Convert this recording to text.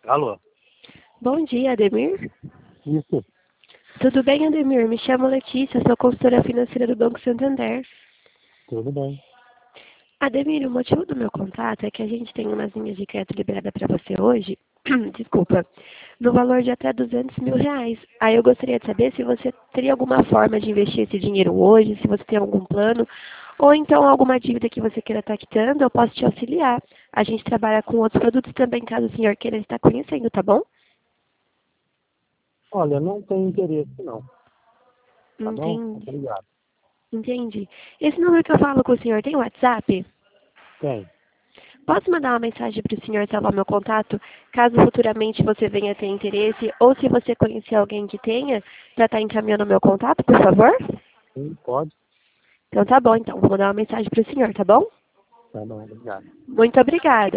Alô? Bom dia, Ademir. Isso, Tudo bem, Ademir? Me chamo Letícia, sou consultora financeira do Banco Santander. tudo bem. Ademir, o motivo do meu contato é que a gente tem umas linhas de crédito liberada para você hoje, desculpa, no valor de até R$ 200.000. Aí eu gostaria de saber se você teria alguma forma de investir esse dinheiro hoje, se você tem algum plano, ou então alguma dívida que você queira estar quitando, eu posso te auxiliar. A gente trabalha com outros produtos também, caso o senhor queira estar conhecendo, tá bom? Olha, não tenho interesse não, tá bom? Entendi. Obrigado. Entendi. Esse número que eu falo com o senhor tem WhatsApp? Tem. Posso mandar uma mensagem para o senhor salvar meu contato, caso futuramente você venha ter interesse, ou se você conhecer alguém que tenha, para estar encaminhando meu contato, por favor? Sim, pode? Então tá bom, então. Vou mandar uma mensagem para o senhor, tá bom? Tá bom, obrigado. Muito obrigada.